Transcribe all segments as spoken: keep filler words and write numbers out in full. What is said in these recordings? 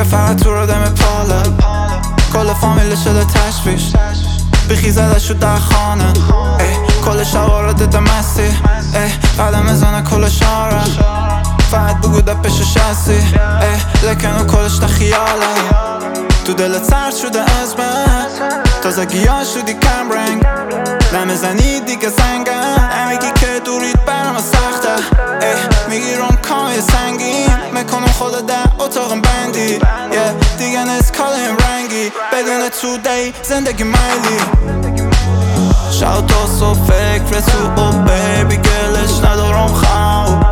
فقط تو رو دم پاله، کل فامیل شده تشویش، بیخی زده شد در خانه، کل شبا رو دیده مستی، قدم بزنه کل شاره، فقط بگو ده پیش شستی، لکنو کلش ده خیاله، تو دلت سرد شده ازمه، تازگی ها شدی کم رنگ، نمیزنی دیگه زنگم، میگی که دورید برام سخته، میگی روم کامل سنگین، میکنم خود در اتاقم بندی، دیگه نیست کالیم رنگی، بدون تو دی زندگی میلی، شاو تا سو فکر تو او بیبی گلش ندارم خواب،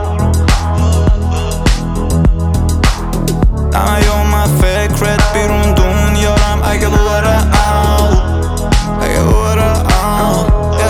نمیومد فکرت بیرون دنیارم اگه ببره آو، اگه ببره آو.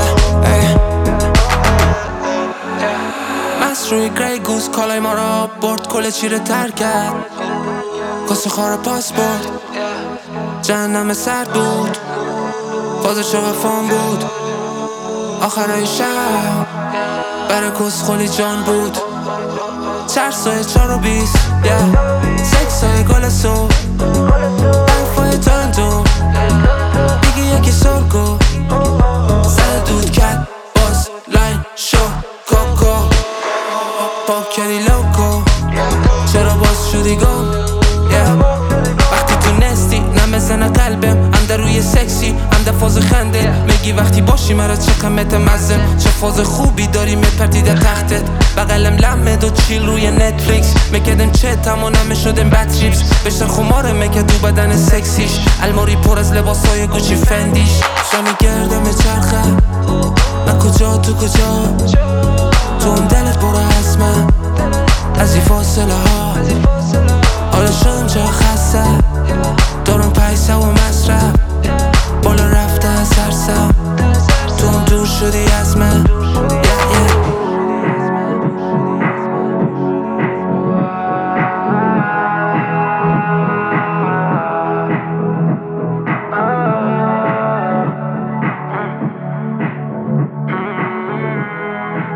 روی گری گوز کالای ما را برد، کل چیره تر کرد، کاسه خوار پاسپورت، جهنم سرد بود، فازش وفام بود، آخرای شب برای کس خولی جان بود، چرسای چار و بیست سکسای گل سو، برفای تورنتو، دیگه یکی سرگو، زد دود کرد باز لاین شو کوکو، پاپ کردی لوکو، چرا باز شدی گم وقتی تو نستی، نمزنه قلبم، هم در روی سکسی هم در فاز خنده، میگی وقتی باشی مرا چه قمت مزم، چه فاز خوبی داری میپردی در تختت، بقلم لمد و چیل روی نتفلیکس، میکردم چه تمام نمیشدم بد تریپس، بشتر خماره میکرد تو بدن سکسیش، الماری پر از لباسای گوچی فندیش، شمی گرده میچرخه، من کجا تو کجا، تو اون دلت برو از من، از این فاصله ها حالا شدم جا خسته، دارم پیسه و مصرف، بالا رفته از سرسم، تو هم دور شدی از